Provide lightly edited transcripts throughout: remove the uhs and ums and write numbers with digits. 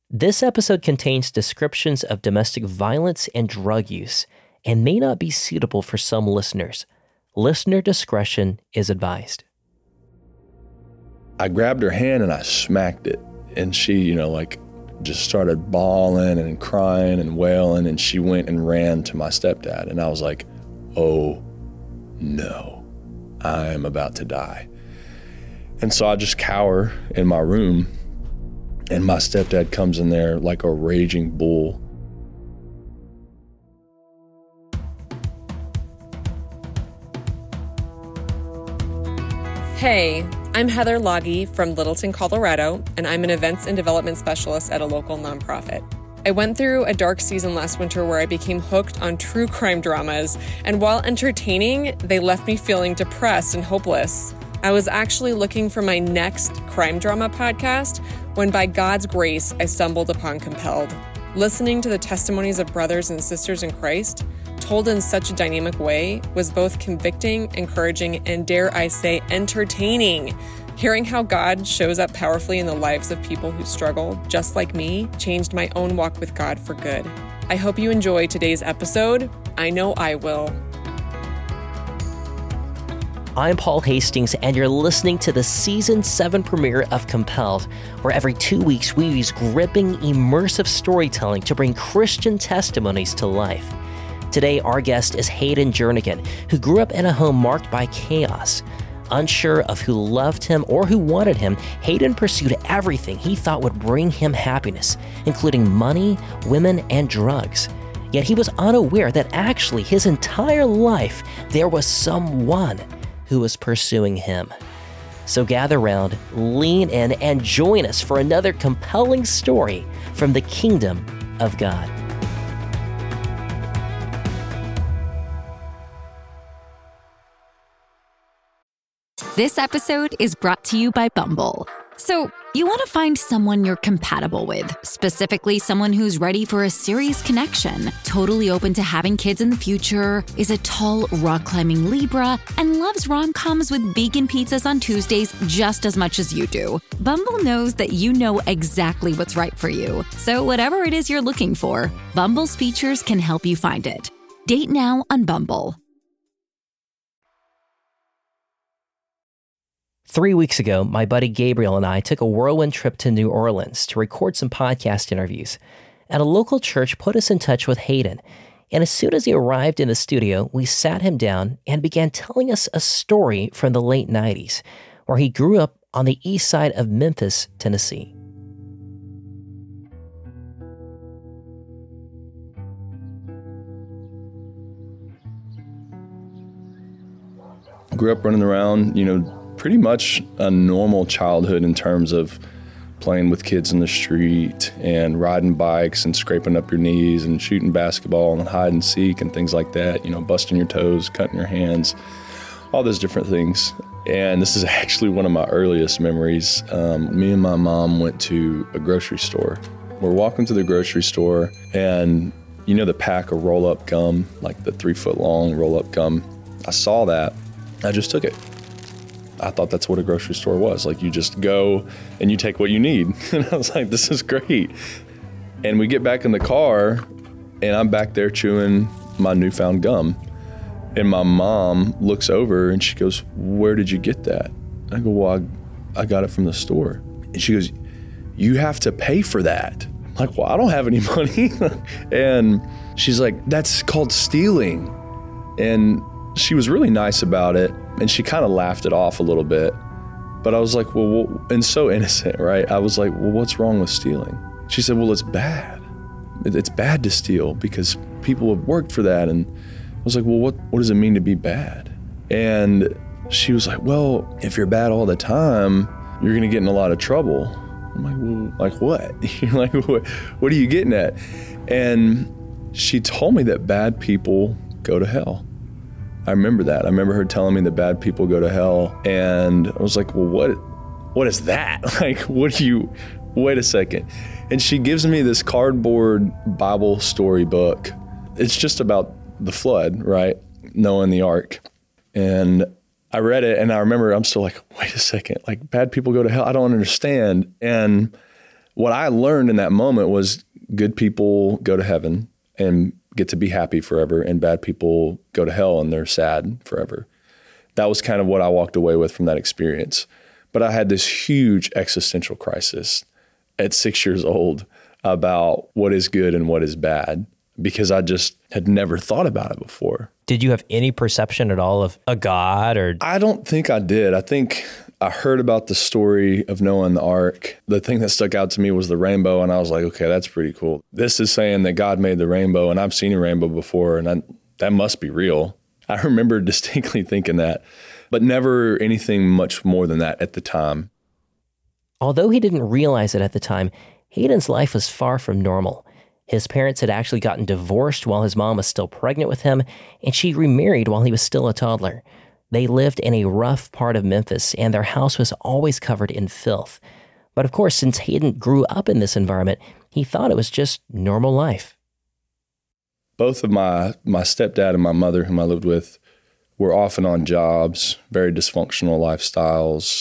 This episode contains descriptions of domestic violence and drug use and may not be suitable for some listeners. Listener discretion is advised. I grabbed her hand and I smacked it. And she, just started bawling and crying and wailing. And she went and ran to my stepdad. And I was like, oh no, I am about to die. And so I just cower in my room. And my stepdad comes in there like a raging bull. Hey, I'm Heather Loggy from Littleton, Colorado, and I'm an events and development specialist at a local nonprofit. I went through a dark season last winter where I became hooked on true crime dramas, and while entertaining, they left me feeling depressed and hopeless. I was actually looking for my next crime drama podcast when, by God's grace, I stumbled upon Compelled. Listening to the testimonies of brothers and sisters in Christ, told in such a dynamic way, was both convicting, encouraging, and dare I say, entertaining. Hearing how God shows up powerfully in the lives of people who struggle, just like me, changed my own walk with God for good. I hope you enjoy today's episode. I know I will. I'm Paul Hastings, and you're listening to the Season 7 premiere of Compelled, where every 2 weeks we use gripping, immersive storytelling to bring Christian testimonies to life. Today, our guest is Hayden Jernigan, who grew up in a home marked by chaos. Unsure of who loved him or who wanted him, Hayden pursued everything he thought would bring him happiness, including money, women, and drugs. Yet he was unaware that actually his entire life there was someone who was pursuing him. So gather round, lean in, and join us for another compelling story from the kingdom of God. This episode is brought to you by Bumble. So, you want to find someone you're compatible with, specifically someone who's ready for a serious connection, totally open to having kids in the future, is a tall, rock-climbing Libra, and loves rom-coms with vegan pizzas on Tuesdays just as much as you do. Bumble knows that you know exactly what's right for you. So whatever it is you're looking for, Bumble's features can help you find it. Date now on Bumble. 3 weeks ago, my buddy Gabriel and I took a whirlwind trip to New Orleans to record some podcast interviews. And a local church put us in touch with Hayden. And as soon as he arrived in the studio, we sat him down and began telling us a story from the late 90s, where he grew up on the east side of Memphis, Tennessee. Grew up running around, pretty much a normal childhood in terms of playing with kids in the street and riding bikes and scraping up your knees and shooting basketball and hide and seek and things like that, busting your toes, cutting your hands, all those different things. And this is actually one of my earliest memories. Me and my mom went to a grocery store. We're walking to the grocery store and the pack of roll-up gum, like the 3-foot long roll-up gum. I saw that. I just took it. I thought that's what a grocery store was. Like, you just go and you take what you need. And I was like, this is great. And we get back in the car and I'm back there chewing my newfound gum. And my mom looks over and she goes, where did you get that? And I go, well, I got it from the store. And she goes, you have to pay for that. I'm like, well, I don't have any money. And she's like, that's called stealing. And she was really nice about it. And she kind of laughed it off a little bit. But I was like, well, and so innocent, right? I was like, well, what's wrong with stealing? She said, well, it's bad. It's bad to steal because people have worked for that. And I was like, well, what does it mean to be bad? And she was like, well, if you're bad all the time, you're going to get in a lot of trouble. I'm like, well, like what? You're like, what are you getting at? And she told me that bad people go to hell. I remember that. I remember her telling me that bad people go to hell. And I was like, well, what is that? Like, wait a second. And she gives me this cardboard Bible story book. It's just about the flood, right? Noah and the ark. And I read it and I remember I'm still like, wait a second, like bad people go to hell? I don't understand. And what I learned in that moment was good people go to heaven and get to be happy forever, and bad people go to hell and they're sad forever. That was kind of what I walked away with from that experience. But I had this huge existential crisis at 6 years old about what is good and what is bad, because I just had never thought about it before. Did you have any perception at all of a God? Or I don't think I did. I think I heard about the story of Noah and the ark. The thing that stuck out to me was the rainbow, and I was like, okay, that's pretty cool. This is saying that God made the rainbow, and I've seen a rainbow before, and that must be real. I remember distinctly thinking that, but never anything much more than that at the time. Although he didn't realize it at the time, Hayden's life was far from normal. His parents had actually gotten divorced while his mom was still pregnant with him, and she remarried while he was still a toddler. They lived in a rough part of Memphis, and their house was always covered in filth. But of course, since Hayden grew up in this environment, he thought it was just normal life. Both of my stepdad and my mother, whom I lived with, were off and on jobs, very dysfunctional lifestyles,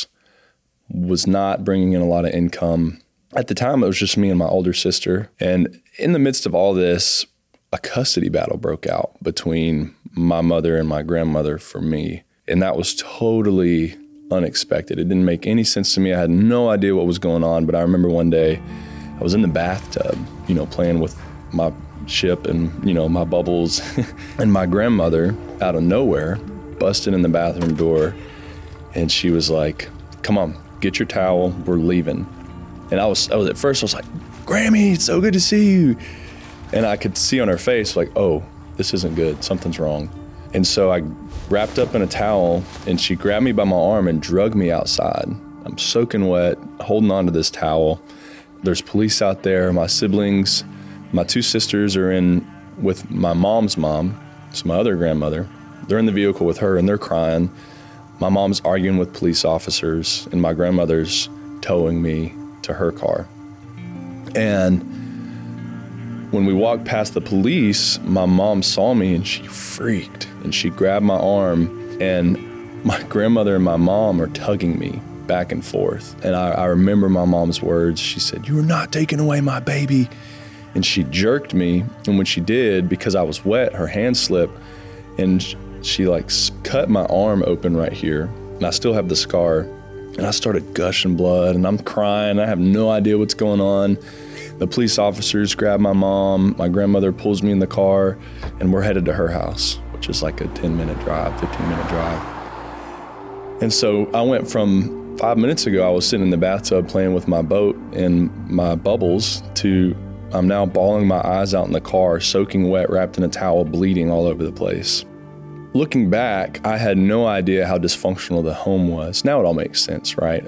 was not bringing in a lot of income. At the time, it was just me and my older sister. And in the midst of all this, a custody battle broke out between my mother and my grandmother for me. And that was totally unexpected. It didn't make any sense to me. I had no idea what was going on. But I remember one day I was in the bathtub, playing with my ship and, my bubbles. And my grandmother, out of nowhere, busted in the bathroom door. And she was like, come on, get your towel. We're leaving. And I was at first, I was like, Grammy, it's so good to see you. And I could see on her face, like, oh, this isn't good. Something's wrong. And so I wrapped up in a towel, and she grabbed me by my arm and dragged me outside. I'm soaking wet, holding on to this towel. There's police out there. My siblings, my two sisters are in with my mom's mom. It's my other grandmother. They're in the vehicle with her, and they're crying. My mom's arguing with police officers, and my grandmother's towing me to her car. And when we walked past the police, my mom saw me and she freaked, and she grabbed my arm, and my grandmother and my mom are tugging me back and forth. And I remember my mom's words. She said, "You are not taking away my baby." And she jerked me. And when she did, because I was wet, her hand slipped, and she cut my arm open right here. And I still have the scar. And I started gushing blood, and I'm crying. I have no idea what's going on. The police officers grab my mom. My grandmother pulls me in the car, and we're headed to her house, which is like a 10-minute drive, 15-minute drive. And so I went from 5 minutes ago, I was sitting in the bathtub playing with my boat and my bubbles, to I'm now bawling my eyes out in the car, soaking wet, wrapped in a towel, bleeding all over the place. Looking back, I had no idea how dysfunctional the home was. Now it all makes sense, right?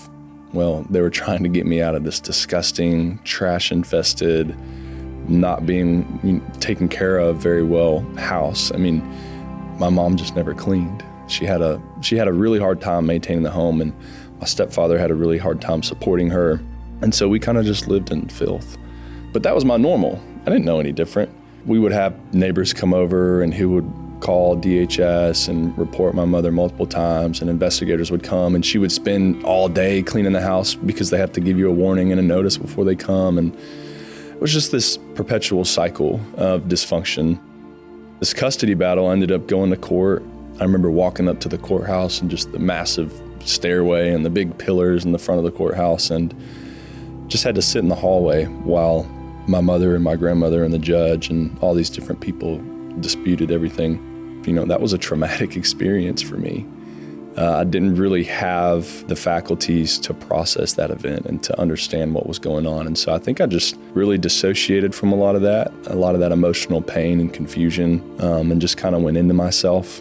They were trying to get me out of this disgusting, trash-infested, not being taken care of very well house. I mean, my mom just never cleaned. She had a really hard time maintaining the home, and my stepfather had a really hard time supporting her. And so we kind of just lived in filth. But that was my normal. I didn't know any different. We would have neighbors come over, and who would call DHS and report my mother multiple times, and investigators would come, and she would spend all day cleaning the house because they have to give you a warning and a notice before they come. And it was just this perpetual cycle of dysfunction. This custody battle ended up going to court. I remember walking up to the courthouse and just the massive stairway and the big pillars in the front of the courthouse, and just had to sit in the hallway while my mother and my grandmother and the judge and all these different people disputed everything. That was a traumatic experience for me. I didn't really have the faculties to process that event and to understand what was going on. And so I think I just really dissociated from a lot of that emotional pain and confusion, and just kind of went into myself.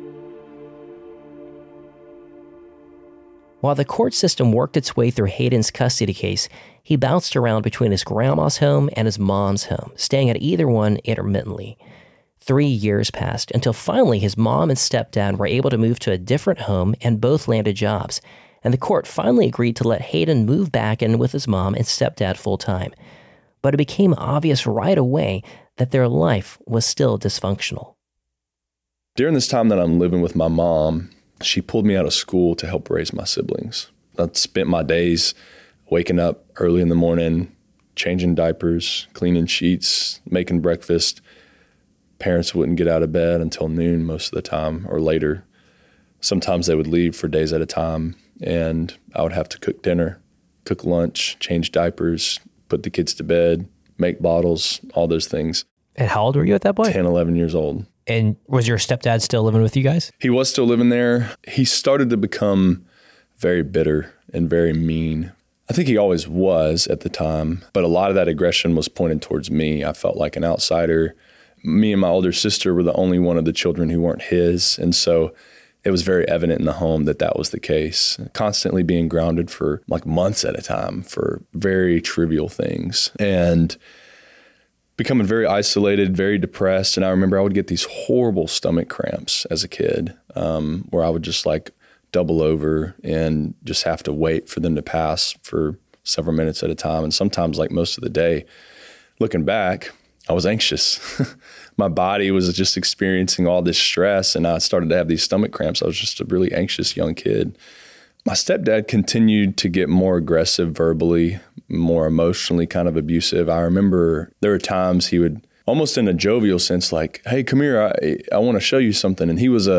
While the court system worked its way through Hayden's custody case, he bounced around between his grandma's home and his mom's home, staying at either one intermittently. 3 years passed until finally his mom and stepdad were able to move to a different home, and both landed jobs. And the court finally agreed to let Hayden move back in with his mom and stepdad full-time. But it became obvious right away that their life was still dysfunctional. During this time that I'm living with my mom, she pulled me out of school to help raise my siblings. I spent my days waking up early in the morning, changing diapers, cleaning sheets, making breakfast. Parents wouldn't get out of bed until noon most of the time or later. Sometimes they would leave for days at a time, and I would have to cook dinner, cook lunch, change diapers, put the kids to bed, make bottles, all those things. And how old were you at that point? 10, 11 years old. And was your stepdad still living with you guys? He was still living there. He started to become very bitter and very mean. I think he always was at the time, but a lot of that aggression was pointed towards me. I felt like an outsider. Me and my older sister were the only one of the children who weren't his. And so it was very evident in the home that that was the case. Constantly being grounded for like months at a time for very trivial things. And becoming very isolated, very depressed. And I remember I would get these horrible stomach cramps as a kid, where I would just like double over and just have to wait for them to pass for several minutes at a time. And sometimes, like most of the day, looking back, I was anxious. My body was just experiencing all this stress, and I started to have these stomach cramps. I was just a really anxious young kid. My stepdad continued to get more aggressive verbally, more emotionally kind of abusive. I remember there were times he would, almost in a jovial sense, like, hey, come here, I want to show you something. And he was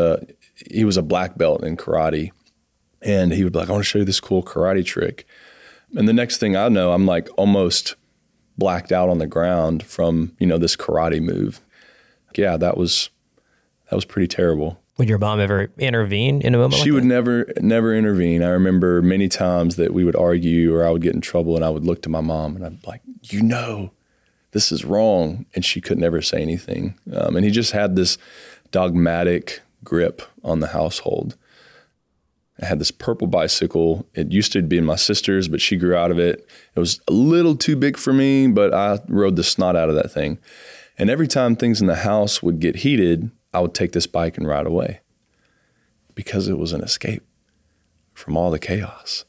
a black belt in karate. And he would be like, I want to show you this cool karate trick. And the next thing I know, I'm like almost blacked out on the ground from, this karate move. Yeah, that was pretty terrible. Would your mom ever intervene in a moment like that? She would never intervene. I remember many times that we would argue or I would get in trouble and I would look to my mom and I'd be like, this is wrong. And she could never say anything. And he just had this dogmatic grip on the household. I had this purple bicycle. It used to be my sister's, but she grew out of it. It was a little too big for me, but I rode the snot out of that thing. And every time things in the house would get heated, I would take this bike and ride away because it was an escape from all the chaos.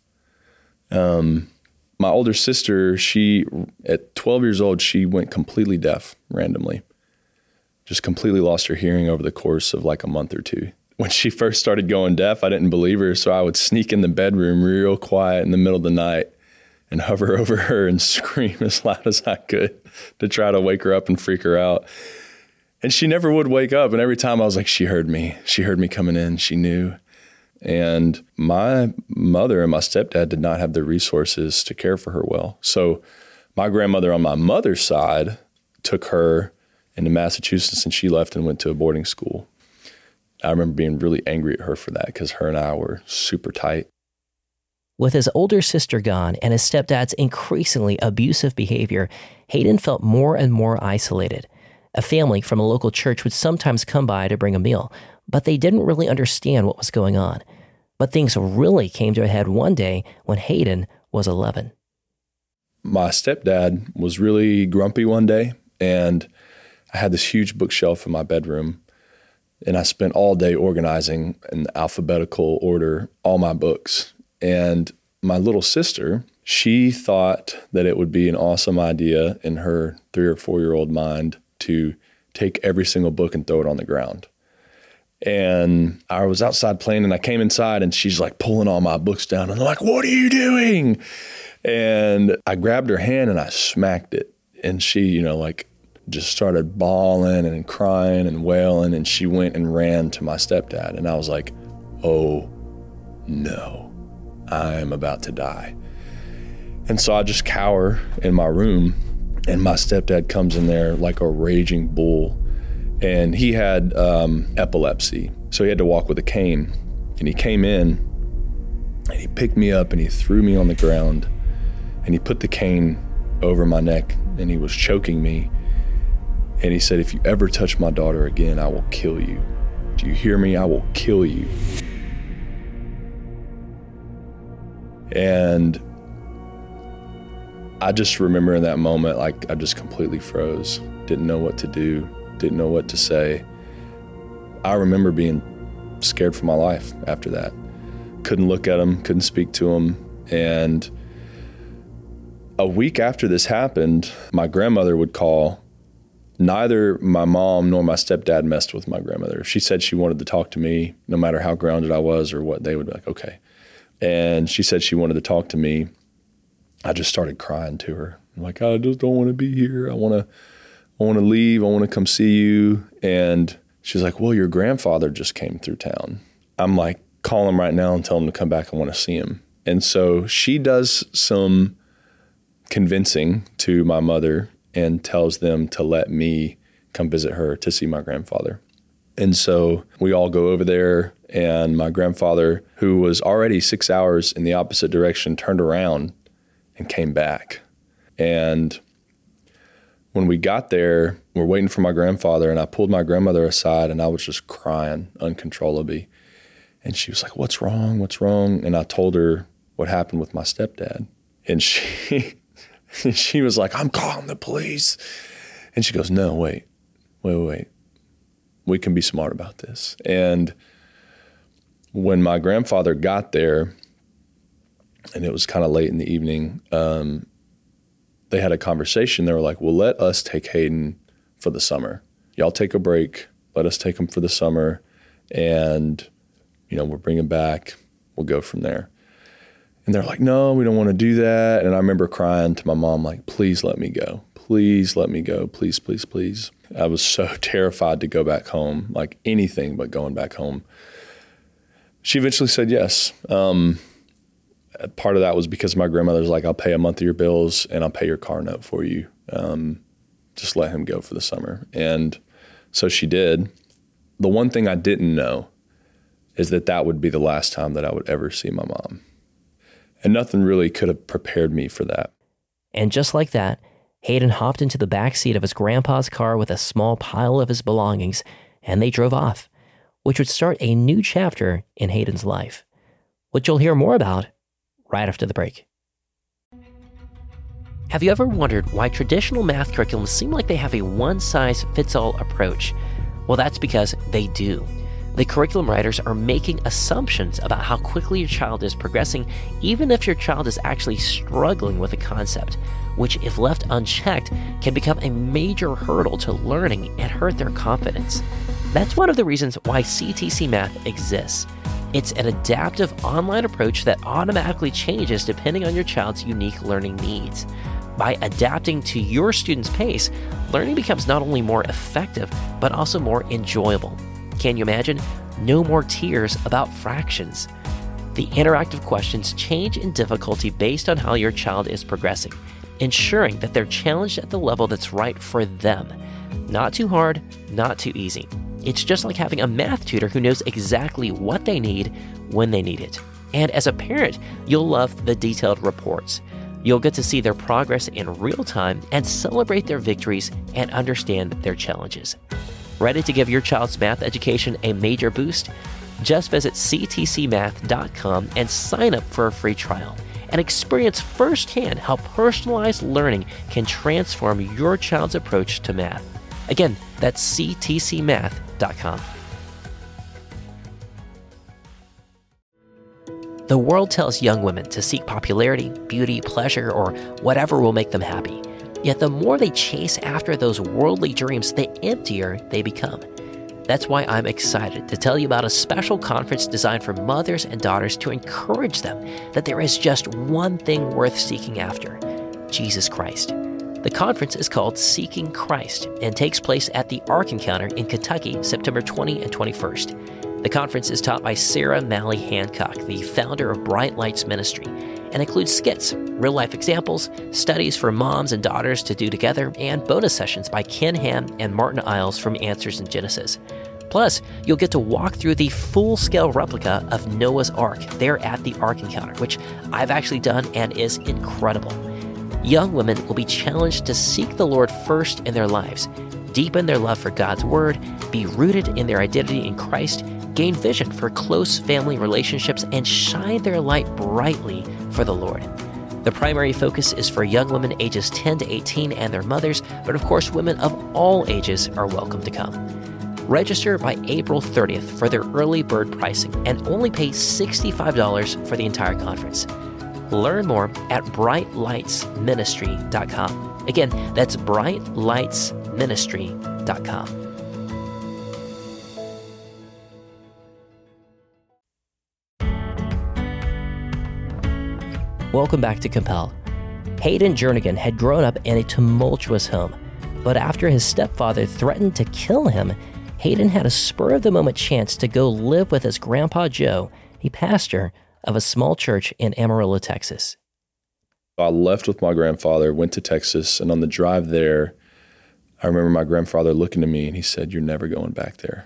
My older sister, at 12 years old, she went completely deaf randomly. Just completely lost her hearing over the course of like a month or two. When she first started going deaf, I didn't believe her, so I would sneak in the bedroom real quiet in the middle of the night and hover over her and scream as loud as I could to try to wake her up and freak her out. And she never would wake up. And every time I was like, she heard me. She heard me coming in. She knew. And my mother and my stepdad did not have the resources to care for her well. So my grandmother on my mother's side took her into Massachusetts, and she left and went to a boarding school. I remember being really angry at her for that because her and I were super tight. With his older sister gone and his stepdad's increasingly abusive behavior, Hayden felt more and more isolated. A family from a local church would sometimes come by to bring a meal, but they didn't really understand what was going on. But things really came to a head one day when Hayden was 11. My stepdad was really grumpy one day, and I had this huge bookshelf in my bedroom, and I spent all day organizing in alphabetical order all my books. And my little sister, she thought that it would be an awesome idea in her 3 or 4-year-old mind to take every single book and throw it on the ground. And I was outside playing, and I came inside, and she's like pulling all my books down. And I'm like, what are you doing? And I grabbed her hand and I smacked it. And she, just started bawling and crying and wailing. And she went and ran to my stepdad. And I was like, oh no, I am about to die. And so I just cower in my room, and my stepdad comes in there like a raging bull. And he had epilepsy, so he had to walk with a cane. And he came in, and he picked me up, and he threw me on the ground, and he put the cane over my neck, and he was choking me. And he said, if you ever touch my daughter again, I will kill you. Do you hear me? I will kill you. And I just remember in that moment, like I just completely froze, didn't know what to do, didn't know what to say. I remember being scared for my life after that. Couldn't look at him, couldn't speak to him. And a week after this happened, my grandmother would call. Neither my mom nor my stepdad messed with my grandmother. If she said she wanted to talk to me, no matter how grounded I was or what, they would be like, okay. And she said she wanted to talk to me. I just started crying to her. I'm like, I just don't want to be here. I want to leave. I want to come see you. And she's like, well, your grandfather just came through town. I'm like, call him right now and tell him to come back. I want to see him. And so she does some convincing to my mother and tells them to let me come visit her to see my grandfather. And so we all go over there, and my grandfather, who was already 6 hours in the opposite direction, turned around and came back. And when we got there, we're waiting for my grandfather, and I pulled my grandmother aside, and I was just crying uncontrollably. And she was like, what's wrong? What's wrong? And I told her what happened with my stepdad. And she was like, I'm calling the police. And she goes, no, wait. We can be smart about this. And when my grandfather got there, and it was kind of late in the evening, they had a conversation. They were like, well, let us take Hayden for the summer. Y'all take a break. Let us take him for the summer. And, we'll bring him back. We'll go from there. And they're like, no, we don't want to do that. And I remember crying to my mom, like, please let me go. Please let me go. Please, please, please. I was so terrified to go back home, like anything but going back home. She eventually said yes. Part of that was because my grandmother's like, I'll pay a month of your bills and I'll pay your car note for you. Just let him go for the summer. And so she did. The one thing I didn't know is that would be the last time that I would ever see my mom. And nothing really could have prepared me for that. And just like that, Hayden hopped into the back seat of his grandpa's car with a small pile of his belongings, and they drove off, which would start a new chapter in Hayden's life, which you'll hear more about right after the break. Have you ever wondered why traditional math curriculums seem like they have a one-size-fits-all approach? Well, that's because they do. The curriculum writers are making assumptions about how quickly your child is progressing, even if your child is actually struggling with a concept, which, if left unchecked, can become a major hurdle to learning and hurt their confidence. That's one of the reasons why CTC Math exists. It's an adaptive online approach that automatically changes depending on your child's unique learning needs. By adapting to your student's pace, learning becomes not only more effective, but also more enjoyable. Can you imagine? No more tears about fractions. The interactive questions change in difficulty based on how your child is progressing, ensuring that they're challenged at the level that's right for them. Not too hard, not too easy. It's just like having a math tutor who knows exactly what they need when they need it. And as a parent, you'll love the detailed reports. You'll get to see their progress in real time and celebrate their victories and understand their challenges. Ready to give your child's math education a major boost? Just visit ctcmath.com and sign up for a free trial and experience firsthand how personalized learning can transform your child's approach to math. Again, that's ctcmath.com. The world tells young women to seek popularity, beauty, pleasure, or whatever will make them happy. Yet the more they chase after those worldly dreams, the emptier they become. That's why I'm excited to tell you about a special conference designed for mothers and daughters to encourage them that there is just one thing worth seeking after: Jesus Christ. The conference is called Seeking Christ and takes place at the Ark Encounter in Kentucky, September 20 and 21st. The conference is taught by Sarah Malley Hancock, the founder of Bright Lights Ministry, and includes skits, real-life examples, studies for moms and daughters to do together, and bonus sessions by Ken Ham and Martin Iles from Answers in Genesis. Plus, you'll get to walk through the full-scale replica of Noah's Ark there at the Ark Encounter, which I've actually done and is incredible. Young women will be challenged to seek the Lord first in their lives, deepen their love for God's Word, be rooted in their identity in Christ, gain vision for close family relationships, and shine their light brightly for the Lord. The primary focus is for young women ages 10 to 18 and their mothers, but of course women of all ages are welcome to come. Register by April 30th for their early bird pricing and only pay $65 for the entire conference. Learn more at brightlightsministry.com. Again, that's brightlightsministry.com. Welcome back to Compel. Hayden Jernigan had grown up in a tumultuous home, but after his stepfather threatened to kill him, Hayden had a spur-of-the-moment chance to go live with his grandpa Joe, a pastor of a small church in Amarillo, Texas. I left with my grandfather, went to Texas, and on the drive there, I remember my grandfather looking at me and he said, "You're never going back there,"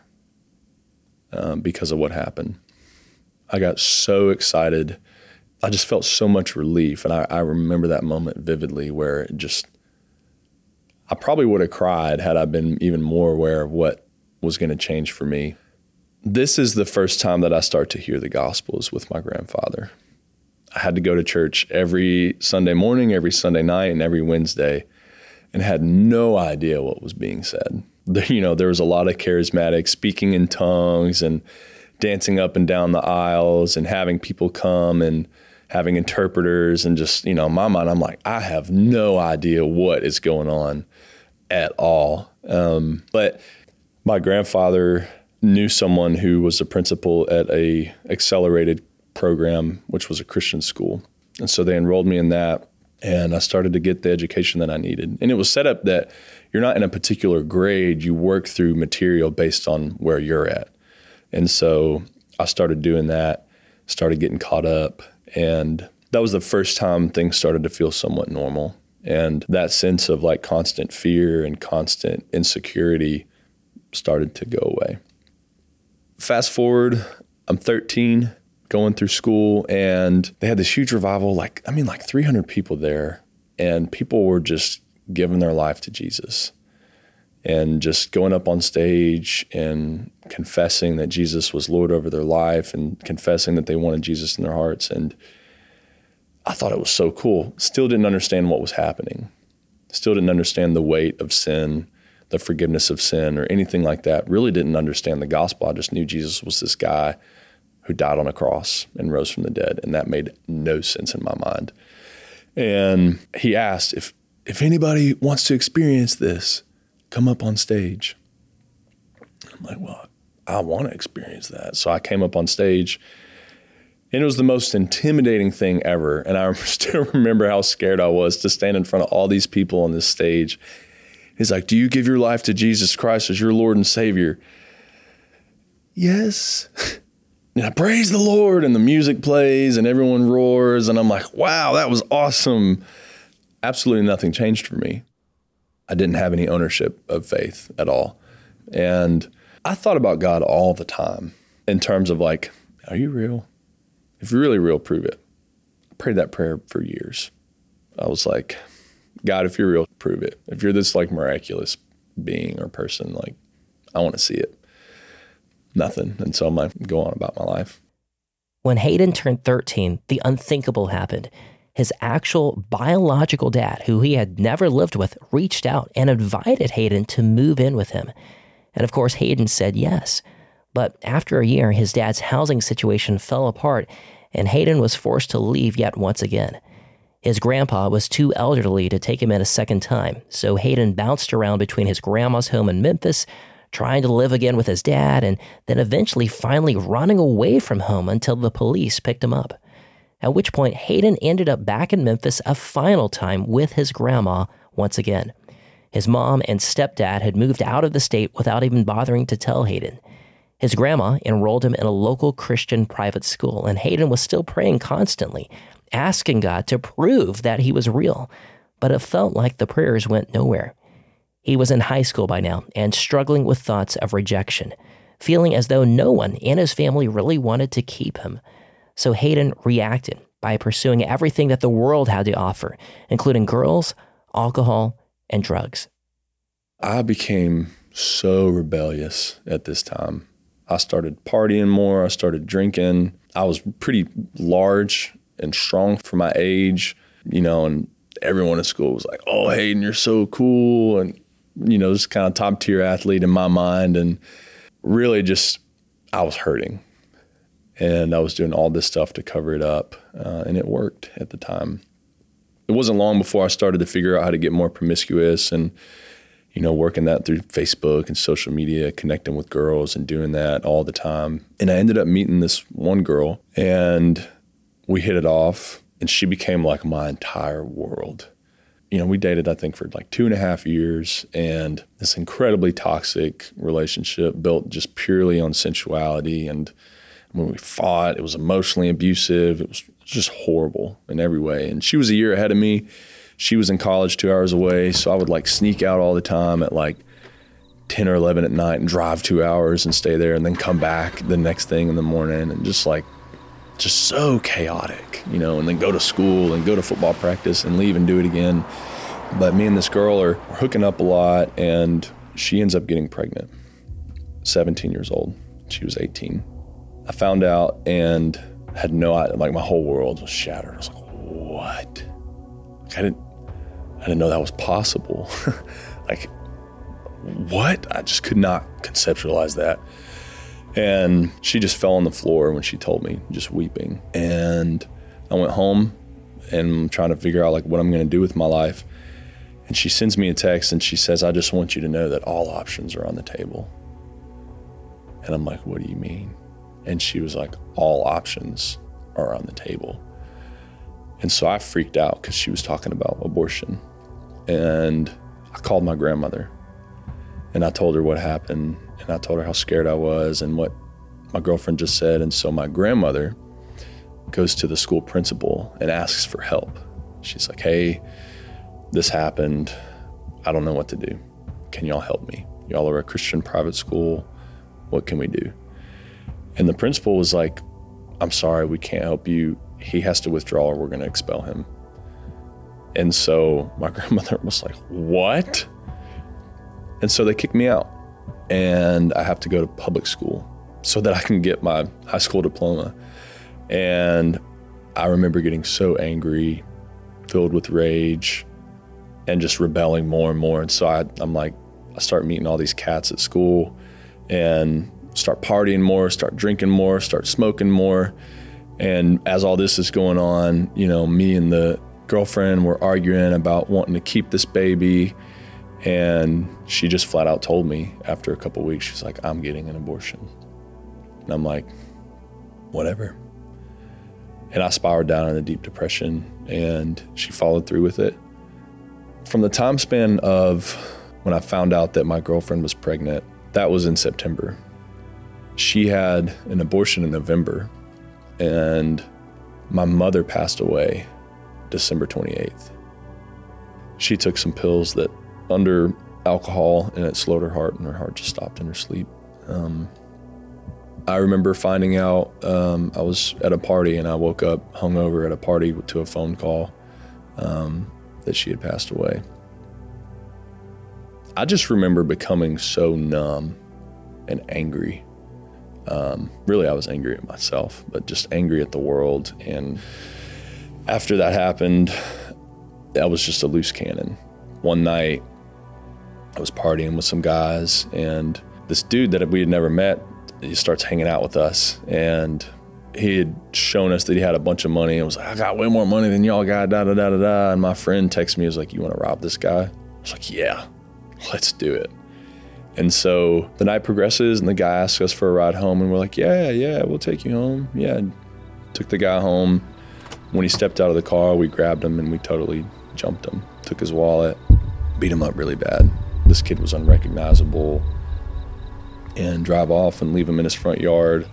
because of what happened. I got so excited. I just felt so much relief, and I remember that moment vividly where I probably would have cried had I been even more aware of what was going to change for me. This is the first time that I start to hear the Gospels with my grandfather. I had to go to church every Sunday morning, every Sunday night, and every Wednesday, and had no idea what was being said. There was a lot of charismatic speaking in tongues and dancing up and down the aisles and having people come and having interpreters, and just, in my mind, I'm like, I have no idea what is going on at all. But my grandfather knew someone who was a principal at a accelerated program, which was a Christian school. And so they enrolled me in that, and I started to get the education that I needed. And it was set up that you're not in a particular grade, you work through material based on where you're at. And so I started doing that, started getting caught up, and that was the first time things started to feel somewhat normal. And that sense of like constant fear and constant insecurity started to go away. Fast forward, I'm 13, going through school, and they had this huge revival, like 300 people there, and people were just giving their life to Jesus and just going up on stage and confessing that Jesus was Lord over their life and confessing that they wanted Jesus in their hearts. And I thought it was so cool. Still didn't understand what was happening. Still didn't understand the weight of sin, the forgiveness of sin, or anything like that. Really didn't understand the gospel. I just knew Jesus was this guy who died on a cross and rose from the dead, and that made no sense in my mind. And he asked, if anybody wants to experience this, come up on stage. I'm like, well, I want to experience that. So I came up on stage, and it was the most intimidating thing ever. And I still remember how scared I was to stand in front of all these people on this stage. He's like, "Do you give your life to Jesus Christ as your Lord and Savior?" Yes. And I praise the Lord, and the music plays and everyone roars. And I'm like, wow, that was awesome. Absolutely nothing changed for me. I didn't have any ownership of faith at all. And I thought about God all the time in terms of like, are you real? If you're really real, prove it. I prayed that prayer for years. I was like, God, if you're real, prove it. If you're this like miraculous being or person, like, I want to see it. Nothing. And so I'm like, go on about my life. When Hayden turned 13, the unthinkable happened. His actual biological dad, who he had never lived with, reached out and invited Hayden to move in with him. And of course, Hayden said yes. But after a year, his dad's housing situation fell apart, and Hayden was forced to leave yet once again. His grandpa was too elderly to take him in a second time, so Hayden bounced around between his grandma's home in Memphis, trying to live again with his dad, and then eventually finally running away from home until the police picked him up. At which point, Hayden ended up back in Memphis a final time with his grandma once again. His mom and stepdad had moved out of the state without even bothering to tell Hayden. His grandma enrolled him in a local Christian private school, and Hayden was still praying constantly, asking God to prove that he was real. But it felt like the prayers went nowhere. He was in high school by now and struggling with thoughts of rejection, feeling as though no one in his family really wanted to keep him. So Hayden reacted by pursuing everything that the world had to offer, including girls, alcohol, and drugs. I became so rebellious at this time. I started partying more. I started drinking. I was pretty large and strong for my age, and everyone at school was like, "Oh, Hayden, you're so cool." And, just kind of top tier athlete in my mind. And really just, I was hurting. And I was doing all this stuff to cover it up. And it worked at the time. It wasn't long before I started to figure out how to get more promiscuous and, working that through Facebook and social media, connecting with girls and doing that all the time. And I ended up meeting this one girl, and we hit it off. And she became like my entire world. You know, we dated, I think, for like 2.5 years, and this incredibly toxic relationship built just purely on sensuality. And when we fought, it was emotionally abusive. It was just horrible in every way. And she was a year ahead of me. She was in college 2 hours away. So I would like sneak out all the time at like 10 or 11 at night and drive 2 hours and stay there and then come back the next thing in the morning, and just so chaotic, you know, and then go to school and go to football practice and leave and do it again. But me and this girl are hooking up a lot, and she ends up getting pregnant, 17 years old. She was 18. I found out and had no idea, like my whole world was shattered. I was like, what? I didn't know that was possible. Like, what? I just could not conceptualize that. And she just fell on the floor when she told me, just weeping. And I went home and I'm trying to figure out like what I'm going to do with my life. And she sends me a text and she says, I just want you to know that all options are on the table. And I'm like, what do you mean? And she was like, all options are on the table. And so I freaked out because she was talking about abortion. And I called my grandmother and I told her what happened. And I told her how scared I was and what my girlfriend just said. And so my grandmother goes to the school principal and asks for help. She's like, hey, this happened. I don't know what to do. Can y'all help me? Y'all are a Christian private school. What can we do? And the principal was like, I'm sorry, we can't help you. He has to withdraw or we're going to expel him. And so my grandmother was like, what? And so they kicked me out. And I have to go to public school so that I can get my high school diploma. And I remember getting so angry, filled with rage, and just rebelling more and more. And so I'm like, I start meeting all these cats at school and start partying more, start drinking more, start smoking more. And as all this is going on, you know, me and the girlfriend were arguing about wanting to keep this baby. And she just flat out told me after a couple of weeks, she's like, I'm getting an abortion. And I'm like, whatever. And I spiraled down in a deep depression, and she followed through with it. From the time span of when I found out that my girlfriend was pregnant, that was in September. She had an abortion in November, and my mother passed away December 28th. She took some pills that under alcohol, and it slowed her heart, and her heart just stopped in her sleep. I remember finding out, I was at a party and I woke up hungover at a party to a phone call that she had passed away. I just remember becoming so numb and angry. Really, I was angry at myself, but just angry at the world. And after that happened, I was just a loose cannon. One night, I was partying with some guys, and this dude that we had never met, he starts hanging out with us, and he had shown us that he had a bunch of money and was like, I got way more money than y'all got, da-da-da-da-da. And my friend texted me, he was like, you want to rob this guy? I was like, yeah, let's do it. And so the night progresses, and the guy asks us for a ride home, and we're like, yeah, we'll take you home. Yeah, took the guy home. When he stepped out of the car, we grabbed him, and we totally jumped him, took his wallet, beat him up really bad. This kid was unrecognizable, and drive off and leave him in his front yard.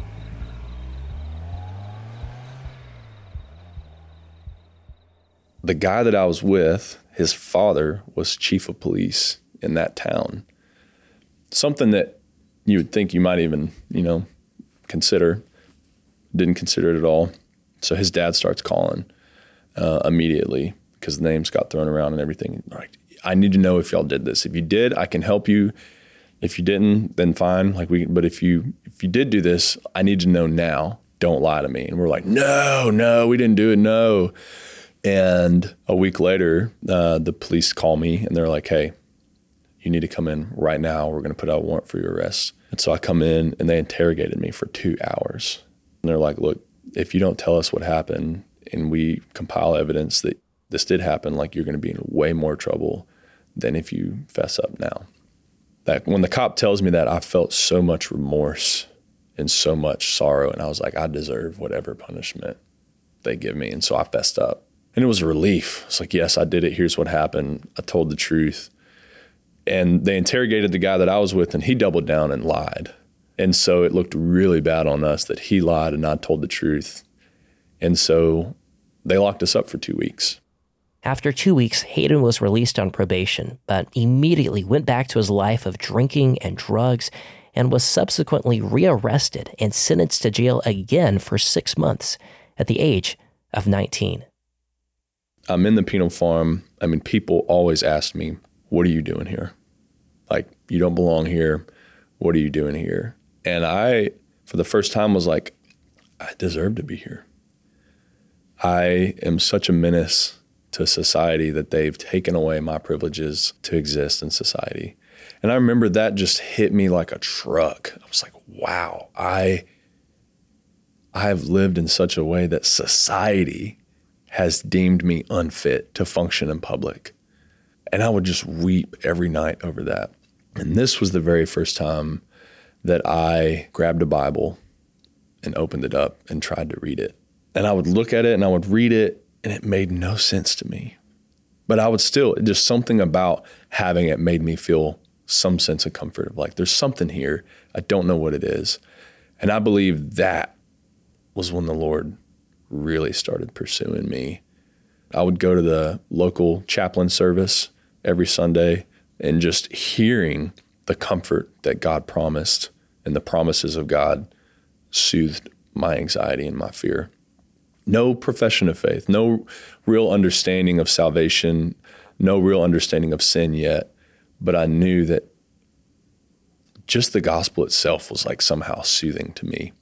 The guy that I was with, his father was chief of police in that town. Something that you would think you might even, consider. Didn't consider it at all. So his dad starts calling immediately because the names got thrown around and everything. Like, I need to know if y'all did this. If you did, I can help you. If you didn't, then fine. But if you did do this, I need to know now. Don't lie to me. And we're like, no, we didn't do it. No. And a week later, the police call me and they're like, hey, you need to come in right now. We're going to put out a warrant for your arrest. And so I come in and they interrogated me for 2 hours. And they're like, look, if you don't tell us what happened and we compile evidence that this did happen, like, you're going to be in way more trouble than if you fess up now. That when the cop tells me that, I felt so much remorse and so much sorrow. And I was like, I deserve whatever punishment they give me. And so I fessed up. And it was a relief. It's like, yes, I did it. Here's what happened. I told the truth. And they interrogated the guy that I was with, and he doubled down and lied. And so it looked really bad on us that he lied and I told the truth. And so they locked us up for 2 weeks. After 2 weeks, Hayden was released on probation, but immediately went back to his life of drinking and drugs and was subsequently rearrested and sentenced to jail again for 6 months at the age of 19. I'm in the penal farm. I mean, people always ask me, what are you doing here? Like, you don't belong here. What are you doing here? And I, for the first time, was like, I deserve to be here. I am such a menace to society that they've taken away my privileges to exist in society. And I remember that just hit me like a truck. I was like, wow, I have lived in such a way that society has deemed me unfit to function in public. And I would just weep every night over that. And this was the very first time that I grabbed a Bible and opened it up and tried to read it. And I would look at it and I would read it, and it made no sense to me. But I would still, just something about having it made me feel some sense of comfort of like, there's something here. I don't know what it is. And I believe that was when the Lord really started pursuing me. I would go to the local chaplain service every Sunday and just hearing the comfort that God promised and the promises of God soothed my anxiety and my fear. No profession of faith, no real understanding of salvation, no real understanding of sin yet, but I knew that just the gospel itself was like somehow soothing to me.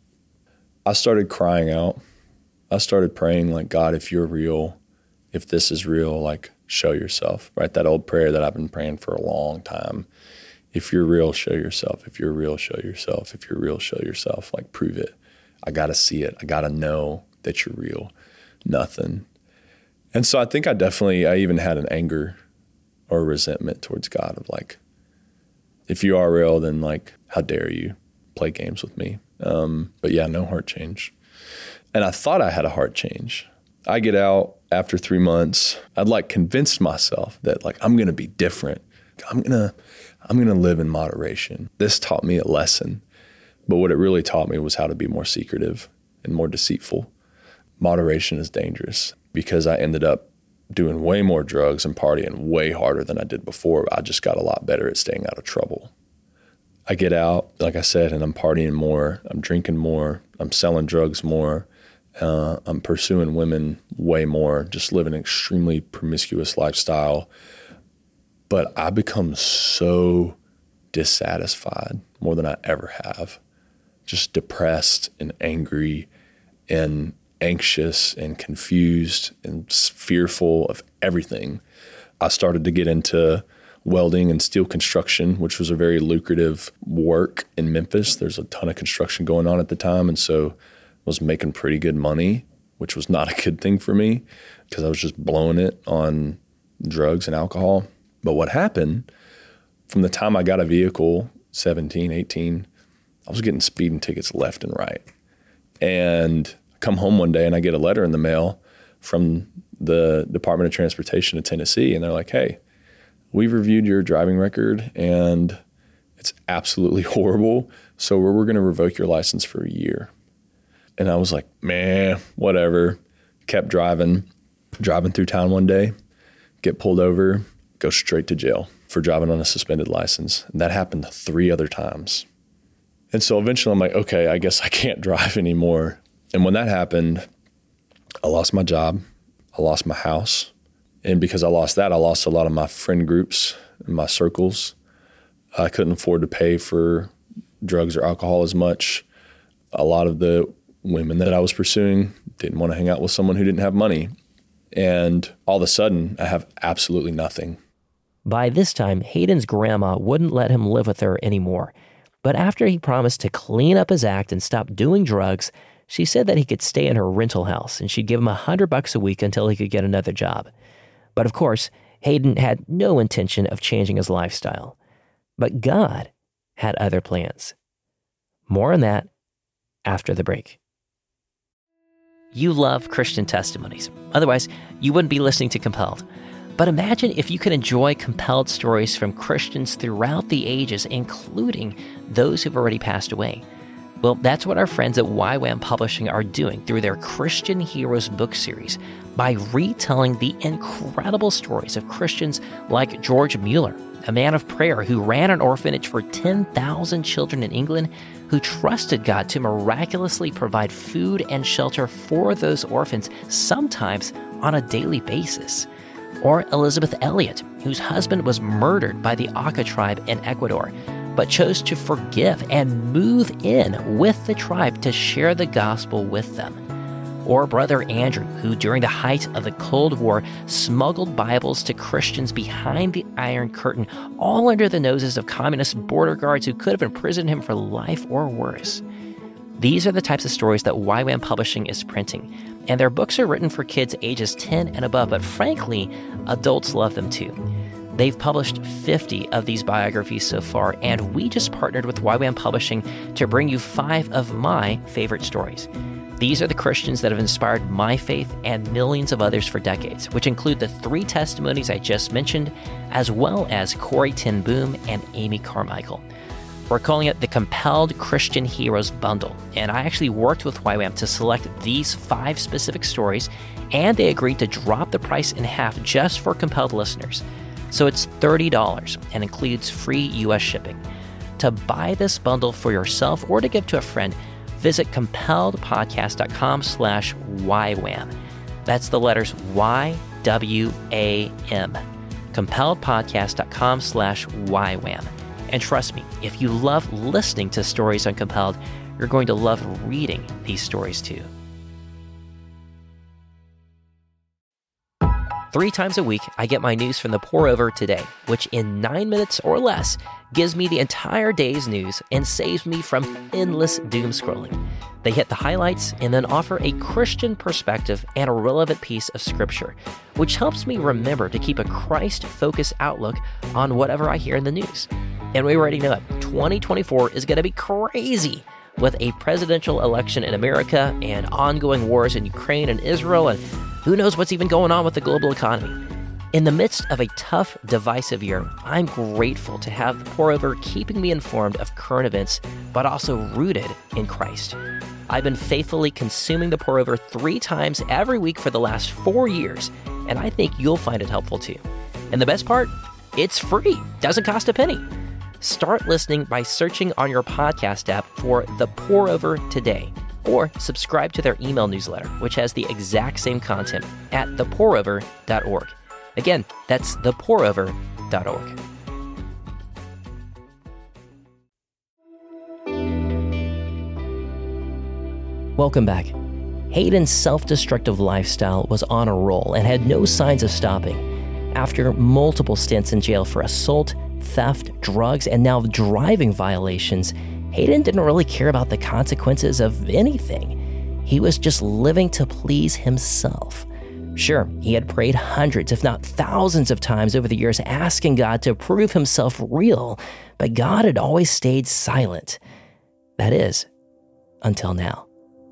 I started crying out. I started praying like, God, if you're real, if this is real, like, show yourself, right? That old prayer that I've been praying for a long time. If you're real, show yourself. If you're real, show yourself. If you're real, show yourself. Like, prove it. I got to see it. I got to know that you're real. Nothing. And so I think I even had an anger or resentment towards God of like, if you are real, then like, how dare you play games with me? But yeah, no heart change. And I thought I had a heart change. I get out after 3 months. I'd like convinced myself that like, I'm going to be different. I'm going to live in moderation. This taught me a lesson. But what it really taught me was how to be more secretive and more deceitful. Moderation is dangerous because I ended up doing way more drugs and partying way harder than I did before. I just got a lot better at staying out of trouble. I get out, like I said, and I'm partying more. I'm drinking more. I'm selling drugs more. I'm pursuing women way more, just living an extremely promiscuous lifestyle. But I become so dissatisfied more than I ever have. Just depressed and angry and anxious and confused and fearful of everything. I started to get into welding and steel construction, which was a very lucrative work in Memphis. There's a ton of construction going on at the time. And so I was making pretty good money, which was not a good thing for me because I was just blowing it on drugs and alcohol. But what happened from the time I got a vehicle, 17, 18, I was getting speeding tickets left and right. And I come home one day and I get a letter in the mail from the Department of Transportation of Tennessee. And they're like, hey, we've reviewed your driving record and it's absolutely horrible. So we're going to revoke your license for a year. And I was like, man, whatever. Kept driving through town one day, get pulled over, go straight to jail for driving on a suspended license. And that happened 3 other times. And so eventually I'm like, okay, I guess I can't drive anymore. And when that happened, I lost my job. I lost my house. And because I lost that, I lost a lot of my friend groups and my circles. I couldn't afford to pay for drugs or alcohol as much. A lot of the women that I was pursuing didn't want to hang out with someone who didn't have money. And all of a sudden, I have absolutely nothing. By this time, Hayden's grandma wouldn't let him live with her anymore. But after he promised to clean up his act and stop doing drugs, she said that he could stay in her rental house and she'd give him $100 a week until he could get another job. But of course, Hayden had no intention of changing his lifestyle. But God had other plans. More on that after the break. you love Christian testimonies. Otherwise, you wouldn't be listening to Compelled. But imagine if you could enjoy compelled stories from Christians throughout the ages, including those who've already passed away. Well, that's what our friends at YWAM Publishing are doing through their Christian Heroes book series by retelling the incredible stories of Christians like George Mueller, a man of prayer who ran an orphanage for 10,000 children in England, who trusted God to miraculously provide food and shelter for those orphans, sometimes on a daily basis. Or Elizabeth Elliot, whose husband was murdered by the Auca tribe in Ecuador, but chose to forgive and move in with the tribe to share the gospel with them. Or Brother Andrew, who during the height of the Cold War smuggled Bibles to Christians behind the Iron Curtain, all under the noses of communist border guards who could have imprisoned him for life or worse. These are the types of stories that YWAM Publishing is printing, and their books are written for kids ages 10 and above, but frankly, adults love them too. They've published 50 of these biographies so far, and we just partnered with YWAM Publishing to bring you 5 of my favorite stories. These are the Christians that have inspired my faith and millions of others for decades, which include the 3 testimonies I just mentioned, as well as Corrie ten Boom and Amy Carmichael. We're calling it the Compelled Christian Heroes Bundle, and I actually worked with YWAM to select these 5 specific stories, and they agreed to drop the price in half just for Compelled listeners. So it's $30 and includes free U.S. shipping. To buy this bundle for yourself or to give to a friend, visit compelledpodcast.com/YWAM. That's the letters YWAM. compelledpodcast.com/YWAM. And trust me, if you love listening to stories on Compelled, you're going to love reading these stories too. 3 times a week, I get my news from the Pour Over Today, which in 9 minutes or less gives me the entire day's news and saves me from endless doom scrolling. They hit the highlights and then offer a Christian perspective and a relevant piece of scripture, which helps me remember to keep a Christ-focused outlook on whatever I hear in the news. And we already know it, 2024 is going to be crazy with a presidential election in America and ongoing wars in Ukraine and Israel, and who knows what's even going on with the global economy. In the midst of a tough, divisive year, I'm grateful to have the Pour Over keeping me informed of current events, but also rooted in Christ. I've been faithfully consuming the Pour Over 3 times every week for the last 4 years, and I think you'll find it helpful too. And the best part? It's free. Doesn't cost a penny. Start listening by searching on your podcast app for The Pour Over Today, or subscribe to their email newsletter, which has the exact same content at thepourover.org. Again, that's thepourover.org. Welcome back. Hayden's self-destructive lifestyle was on a roll and had no signs of stopping. After multiple stints in jail for assault, theft, drugs, and now driving violations, Hayden didn't really care about the consequences of anything. He was just living to please himself. Sure, he had prayed hundreds, if not thousands of times over the years, asking God to prove himself real, but God had always stayed silent. That is, until now.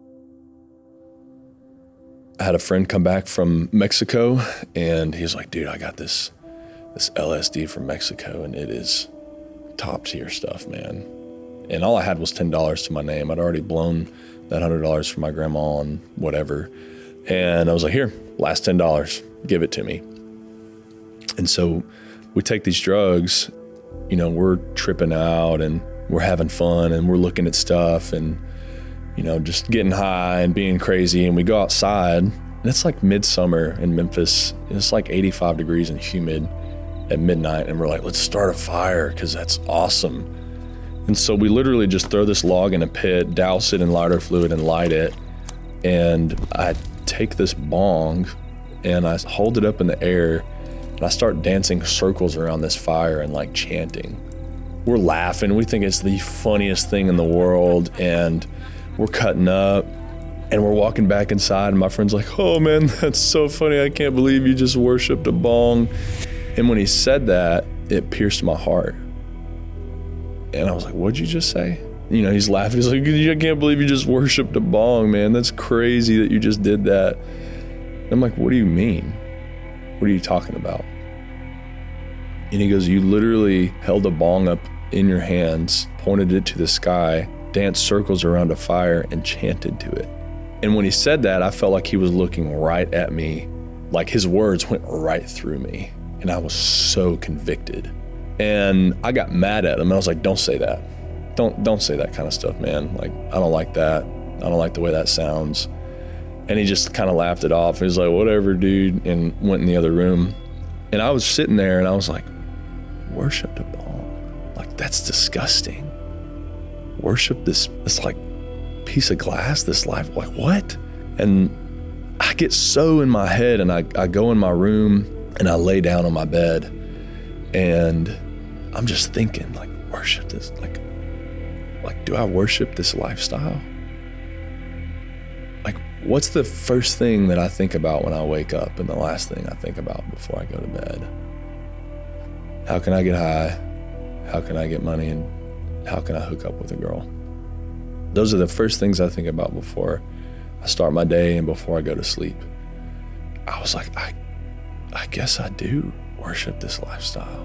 I had a friend come back from Mexico, and he's like, dude, I got this LSD from Mexico, and it is top tier stuff, man. And all I had was $10 to my name. I'd already blown that $100 for my grandma and whatever. And I was like, here, last $10, give it to me. And so we take these drugs, you know, we're tripping out and we're having fun and we're looking at stuff and, you know, just getting high and being crazy. And we go outside, and it's like midsummer in Memphis. It's like 85 degrees and humid at midnight. And we're like, let's start a fire because that's awesome. And so we literally just throw this log in a pit, douse it in lighter fluid and light it. And I take this bong and I hold it up in the air and I start dancing circles around this fire and like chanting. We're laughing. We think it's the funniest thing in the world. And we're cutting up and we're walking back inside. And my friend's like, oh man, that's so funny. I can't believe you just worshiped a bong. And when he said that, it pierced my heart. And I was like, what'd you just say? he's laughing. He's like, I can't believe you just worshiped a bong, man. That's crazy that you just did that. I'm like, what do you mean? What are you talking about? And he goes, you literally held a bong up in your hands, pointed it to the sky, danced circles around a fire, and chanted to it. And when he said that, I felt like he was looking right at me, like his words went right through me. And I was so convicted. And I got mad at him. I was like, don't say that. Don't say that kind of stuff, man. Like, I don't like that. I don't like the way that sounds. And he just kind of laughed it off. He was like, whatever, dude, and went in the other room. And I was sitting there and I was like, worship the bong. Like, that's disgusting. Worship this like piece of glass, this life, like what? And I get so in my head, and I go in my room and I lay down on my bed, and I'm just thinking, like, worship this, like do I worship this lifestyle? Like, what's the first thing that I think about when I wake up, and the last thing I think about before I go to bed? How can I get high? How can I get money? And how can I hook up with a girl? Those are the first things I think about before I start my day and before I go to sleep. I was like, I guess I do worship this lifestyle.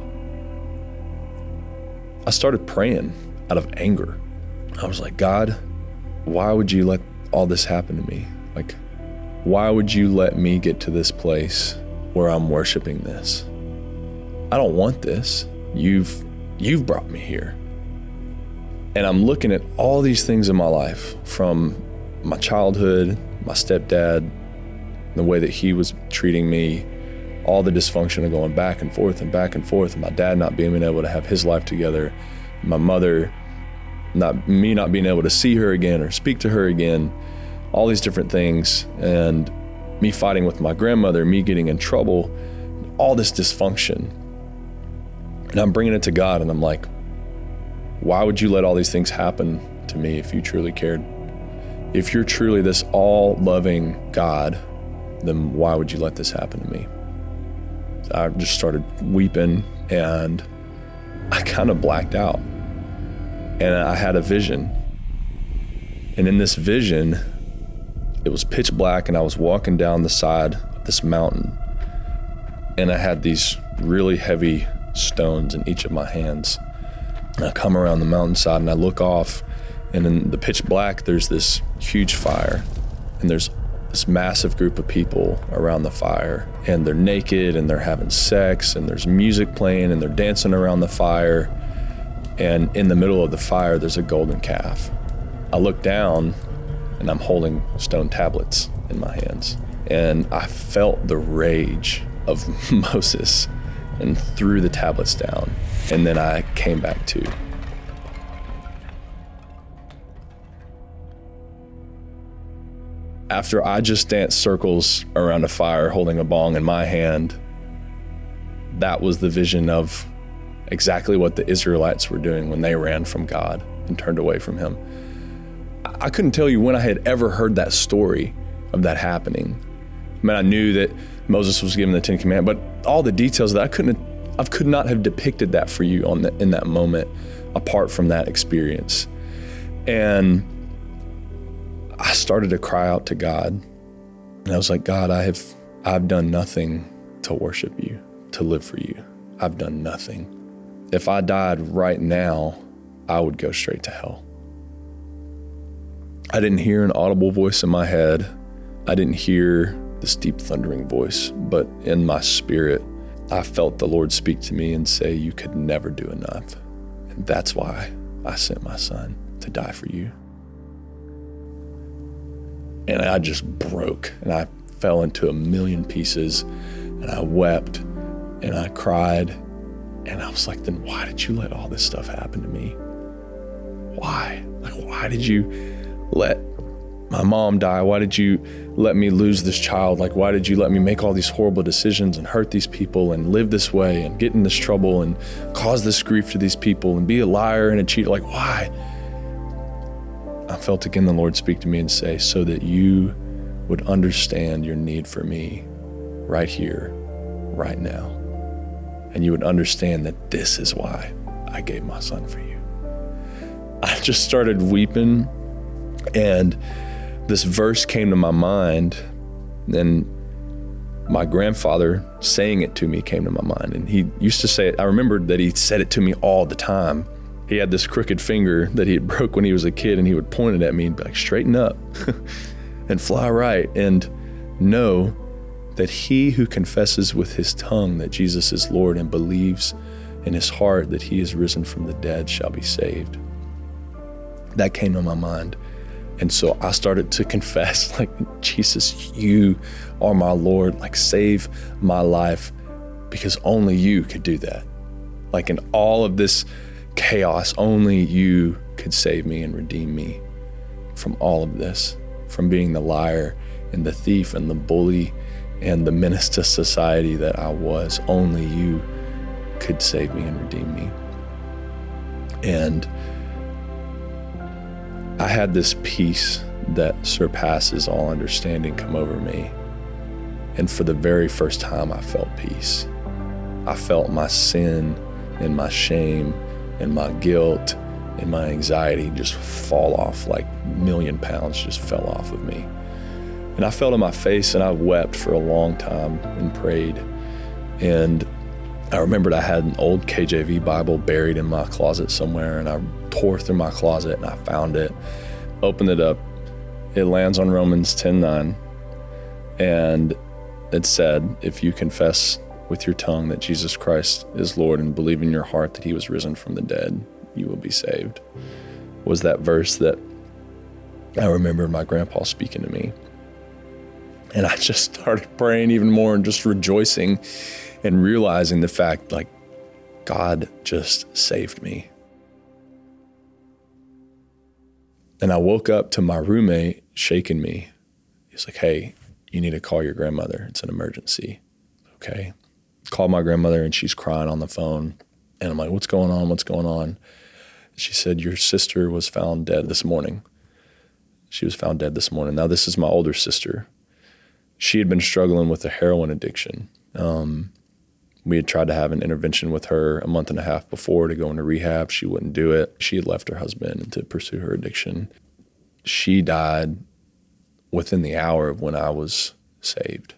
I started praying out of anger. I was like, God, why would you let all this happen to me? Like, why would you let me get to this place where I'm worshiping this? I don't want this. You've brought me here. And I'm looking at all these things in my life, from my childhood, my stepdad, the way that he was treating me, all the dysfunction of going back and forth, and my dad not being able to have his life together, my mother, not being able to see her again or speak to her again, all these different things, and me fighting with my grandmother, me getting in trouble, all this dysfunction. And I'm bringing it to God, and I'm like, why would you let all these things happen to me if you truly cared? If you're truly this all-loving God, then why would you let this happen to me? I just started weeping, and I kind of blacked out. And I had a vision. And in this vision, it was pitch black, and I was walking down the side of this mountain. And I had these really heavy stones in each of my hands. And I come around the mountainside, and I look off, and in the pitch black, there's this huge fire. And there's this massive group of people around the fire, and they're naked, and they're having sex, and there's music playing, and they're dancing around the fire. And in the middle of the fire, there's a golden calf. I look down, and I'm holding stone tablets in my hands. And I felt the rage of Moses and threw the tablets down. And then I came back to. After I just danced circles around a fire holding a bong in my hand, that was the vision of exactly what the Israelites were doing when they ran from God and turned away from him. I couldn't tell you when I had ever heard that story of that happening. I mean, I knew that Moses was given the Ten Commandments, but all the details of that, I could not have depicted that for you in that moment, apart from that experience. And I started to cry out to God, and I was like, God, I've done nothing to worship you, to live for you. I've done nothing. If I died right now, I would go straight to hell. I didn't hear an audible voice in my head. I didn't hear this deep thundering voice, but in my spirit, I felt the Lord speak to me and say, you could never do enough. And that's why I sent my son to die for you. And I just broke, and I fell into a million pieces, and I wept, and I cried, and I was like, then why did you let all this stuff happen to me? Why? Like, why did you let my mom die? Why did you let me lose this child? Like, why did you let me make all these horrible decisions and hurt these people and live this way and get in this trouble and cause this grief to these people and be a liar and a cheater? Like, why? I felt again the Lord speak to me and say, so that you would understand your need for me right here, right now. And you would understand that this is why I gave my son for you. I just started weeping, and this verse came to my mind, and my grandfather saying it to me came to my mind. And he used to say it. I remembered that he said it to me all the time. He had this crooked finger that he had broke when he was a kid, and he would point it at me and be like, straighten up and fly right, and know that he who confesses with his tongue that Jesus is Lord and believes in his heart that he is risen from the dead shall be saved. That came to my mind. And so I started to confess, like, Jesus, you are my Lord, like, save my life, because only you could do that. Like, in all of this chaos, only you could save me and redeem me from all of this, from being the liar and the thief and the bully and the menace to society that I was. Only you could save me and redeem me. And I had this peace that surpasses all understanding come over me. And for the very first time, I felt peace. I felt my sin and my shame and my guilt and my anxiety just fall off, like a million pounds just fell off of me. And I fell on my face and I wept for a long time and prayed. And I remembered I had an old KJV Bible buried in my closet somewhere, and I tore through my closet and I found it, opened it up. It lands on Romans 10:9, and it said, if you confess with your tongue that Jesus Christ is Lord and believe in your heart that he was risen from the dead, you will be saved. Was that verse that I remember my grandpa speaking to me. And I just started praying even more and just rejoicing and realizing the fact, like, God just saved me. And I woke up to my roommate shaking me. He's like, hey, you need to call your grandmother. It's an emergency. Okay. Called my grandmother and she's crying on the phone. And I'm like, what's going on? What's going on? She said, your sister was found dead this morning. She was found dead this morning. Now, this is my older sister. She had been struggling with a heroin addiction. We had tried to have an intervention with her a month and a half before to go into rehab. She wouldn't do it. She had left her husband to pursue her addiction. She died within the hour of when I was saved.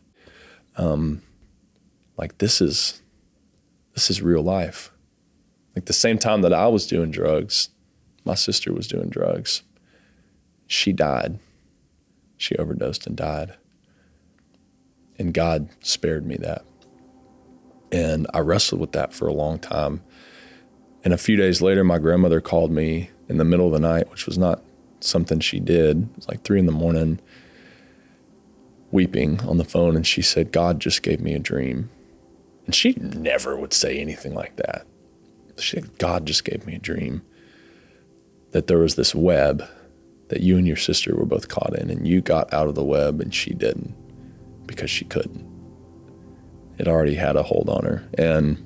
Like, this is real life. Like, the same time that I was doing drugs, my sister was doing drugs. She died. She overdosed and died. And God spared me that. And I wrestled with that for a long time. And a few days later, my grandmother called me in the middle of the night, which was not something she did. It was like 3 a.m, weeping on the phone. And she said, God just gave me a dream. And she never would say anything like that. She said, God just gave me a dream that there was this web that you and your sister were both caught in, and you got out of the web and she didn't because she couldn't. It already had a hold on her. And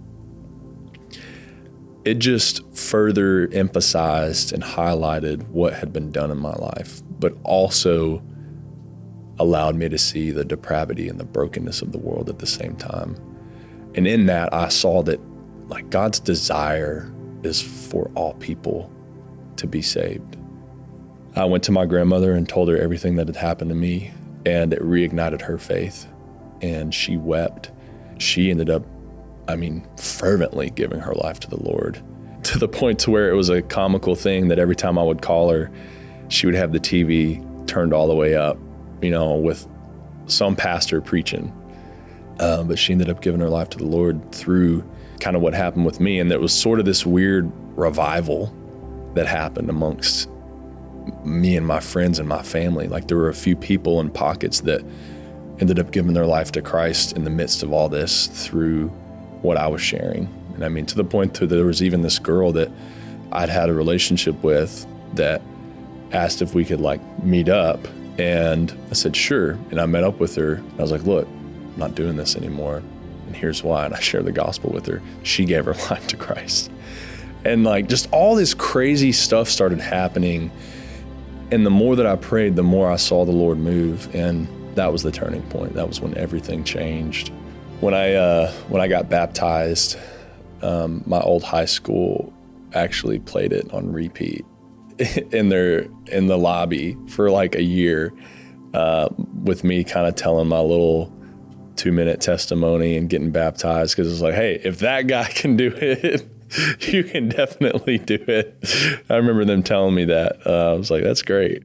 it just further emphasized and highlighted what had been done in my life, but also allowed me to see the depravity and the brokenness of the world at the same time. And in that, I saw that, like, God's desire is for all people to be saved. I went to my grandmother and told her everything that had happened to me, and it reignited her faith, and she wept. She ended up, fervently giving her life to the Lord, to the point to where it was a comical thing that every time I would call her, she would have the TV turned all the way up, with some pastor preaching. But she ended up giving her life to the Lord through kind of what happened with me. And there was sort of this weird revival that happened amongst me and my friends and my family. Like, there were a few people in pockets that ended up giving their life to Christ in the midst of all this through what I was sharing. And to the point that there was even this girl that I'd had a relationship with that asked if we could meet up. And I said, sure. And I met up with her. I was like, look, I'm not doing this anymore. And here's why. And I shared the gospel with her. She gave her life to Christ. And just all this crazy stuff started happening. And the more that I prayed, the more I saw the Lord move. And that was the turning point. That was when everything changed. When I got baptized, my old high school actually played it on repeat in the lobby for like a year with me kind of telling my little 2-minute testimony and getting baptized, because it's like, hey, if that guy can do it, you can definitely do it. I remember them telling me that. I was like, that's great.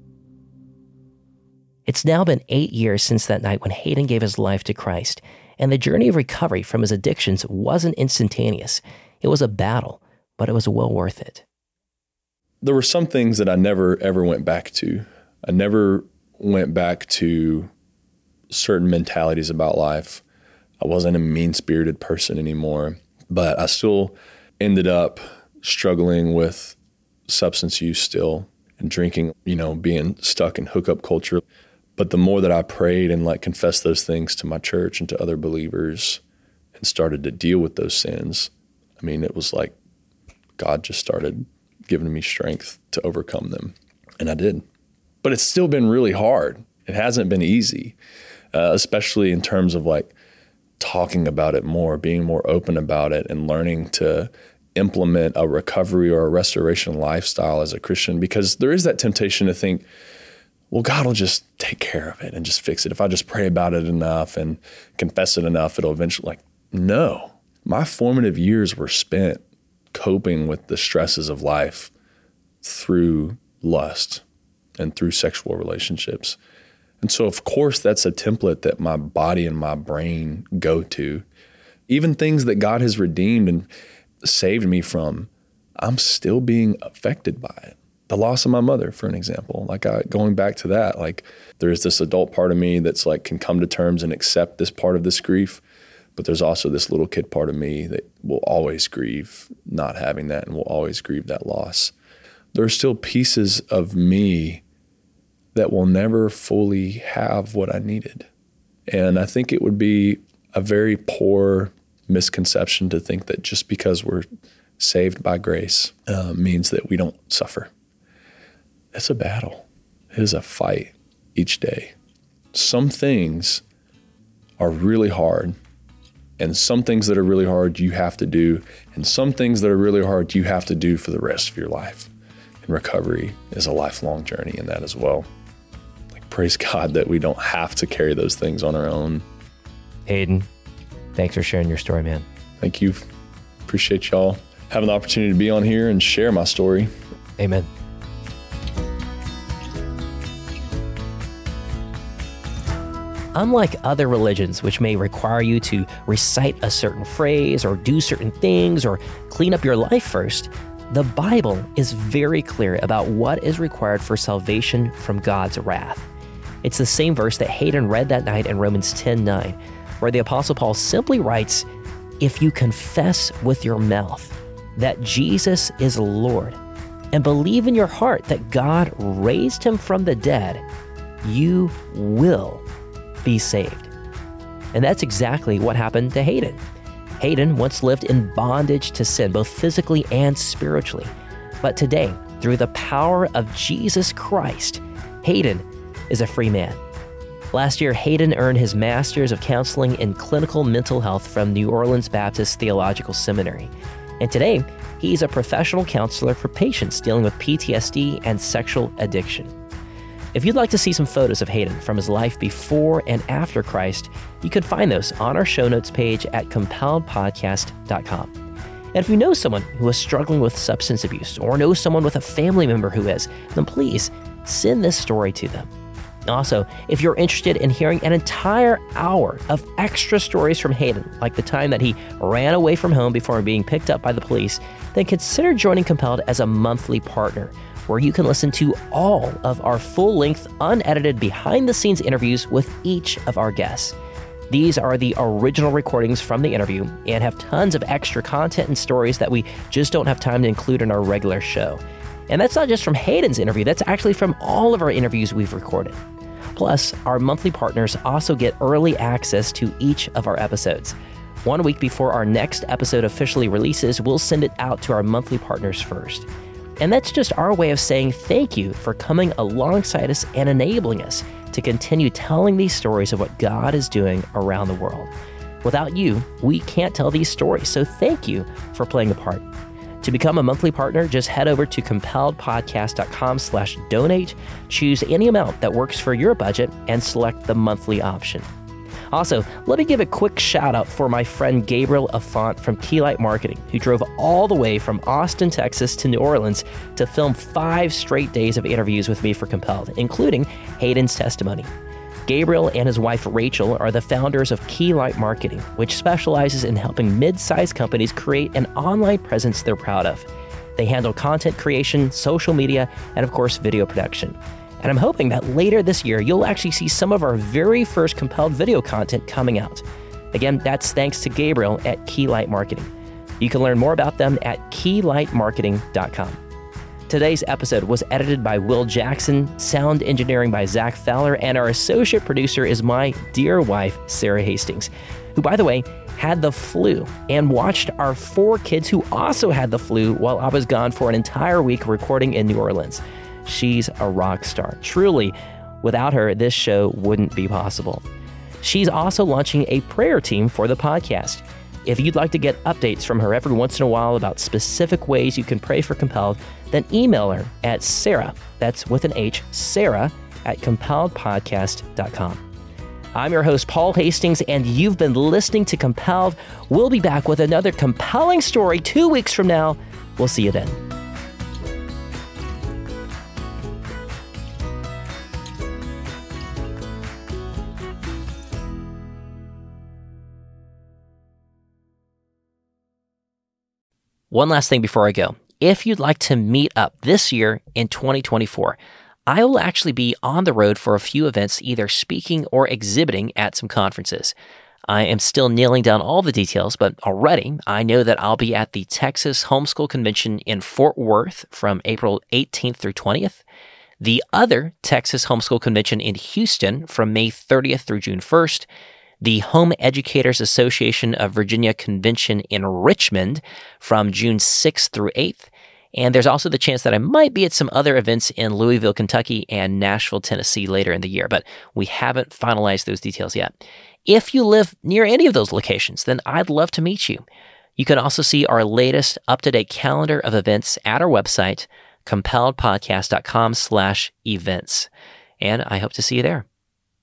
It's now been 8 years since that night when Hayden gave his life to Christ, and the journey of recovery from his addictions wasn't instantaneous. It was a battle, but it was well worth it. There were some things that I never, ever went back to. I never went back to certain mentalities about life. I wasn't a mean-spirited person anymore, but I still ended up struggling with substance use still and drinking, being stuck in hookup culture. But the more that I prayed and like confessed those things to my church and to other believers and started to deal with those sins, it was like God just started giving me strength to overcome them. And I did. But it's still been really hard. It hasn't been easy, especially in terms of like talking about it more, being more open about it, and learning to implement a recovery or a restoration lifestyle as a Christian, because there is that temptation to think, well, God will just take care of it and just fix it. If I just pray about it enough and confess it enough, it'll eventually, no. My formative years were spent coping with the stresses of life through lust and through sexual relationships. And so, of course, that's a template that my body and my brain go to. Even things that God has redeemed and saved me from, I'm still being affected by it. The loss of my mother, for an example, going back to that, there's this adult part of me that's can come to terms and accept this part of this grief, but there's also this little kid part of me that will always grieve not having that and will always grieve that loss. There are still pieces of me that will never fully have what I needed. And I think it would be a very poor misconception to think that just because we're saved by grace means that we don't suffer. It's a battle. It is a fight each day. Some things are really hard, and some things that are really hard you have to do, and some things that are really hard you have to do for the rest of your life. And recovery is a lifelong journey in that as well. Praise God that we don't have to carry those things on our own. Hayden, thanks for sharing your story, man. Thank you. Appreciate y'all having the opportunity to be on here and share my story. Amen. Unlike other religions, which may require you to recite a certain phrase or do certain things or clean up your life first, the Bible is very clear about what is required for salvation from God's wrath. It's the same verse that Hayden read that night in Romans 10:9, where the Apostle Paul simply writes, "If you confess with your mouth that Jesus is Lord and believe in your heart that God raised him from the dead, you will be saved." And that's exactly what happened to Hayden. Hayden once lived in bondage to sin, both physically and spiritually. But today, through the power of Jesus Christ, Hayden is a free man. Last year, Hayden earned his Master's of Counseling in Clinical Mental Health from New Orleans Baptist Theological Seminary. And today, he's a professional counselor for patients dealing with PTSD and sexual addiction. If you'd like to see some photos of Hayden from his life before and after Christ, you can find those on our show notes page at compelledpodcast.com. And if you know someone who is struggling with substance abuse or know someone with a family member who is, then please send this story to them. Also, if you're interested in hearing an entire hour of extra stories from Hayden, like the time that he ran away from home before being picked up by the police, then consider joining Compelled as a monthly partner, where you can listen to all of our full-length, unedited, behind-the-scenes interviews with each of our guests. These are the original recordings from the interview and have tons of extra content and stories that we just don't have time to include in our regular show. And that's not just from Hayden's interview, that's actually from all of our interviews we've recorded. Plus, our monthly partners also get early access to each of our episodes. 1 week before our next episode officially releases, we'll send it out to our monthly partners first. And that's just our way of saying thank you for coming alongside us and enabling us to continue telling these stories of what God is doing around the world. Without you, we can't tell these stories, so thank you for playing a part. To To become a monthly partner, just head over to compelledpodcast.com/donate, choose any amount that works for your budget, and select the monthly option. Also, let me give a quick shout out for my friend Gabriel Affont from Keylight Marketing, who drove all the way from Austin, Texas to New Orleans to film 5 straight days of interviews with me for Compelled, including Hayden's testimony. Gabriel and his wife Rachel are the founders of Keylight Marketing, which specializes in helping mid-sized companies create an online presence they're proud of. They handle content creation, social media, and of course, video production. And I'm hoping that later this year, you'll actually see some of our very first Compelled video content coming out. Again, that's thanks to Gabriel at Keylight Marketing. You can learn more about them at keylightmarketing.com. Today's episode was edited by Will Jackson, sound engineering by Zach Fowler, and our associate producer is my dear wife, Sarah Hastings, who, by the way, had the flu and watched our 4 kids who also had the flu while I was gone for an entire week recording in New Orleans. She's a rock star. Truly, without her, this show wouldn't be possible. She's also launching a prayer team for the podcast. If you'd like to get updates from her every once in a while about specific ways you can pray for Compelled, then email her at Sarah, that's with an H, Sarah at compelledpodcast.com. I'm your host, Paul Hastings, and you've been listening to Compelled. We'll be back with another compelling story 2 weeks from now. We'll see you then. One last thing before I go. If you'd like to meet up this year in 2024, I will actually be on the road for a few events, either speaking or exhibiting at some conferences. I am still nailing down all the details, but already I know that I'll be at the Texas Homeschool Convention in Fort Worth from April 18th through 20th, the other Texas Homeschool Convention in Houston from May 30th through June 1st, the Home Educators Association of Virginia Convention in Richmond from June 6th through 8th. And there's also the chance that I might be at some other events in Louisville, Kentucky and Nashville, Tennessee later in the year, but we haven't finalized those details yet. If you live near any of those locations, then I'd love to meet you. You can also see our latest up-to-date calendar of events at our website, compelledpodcast.com/events. And I hope to see you there.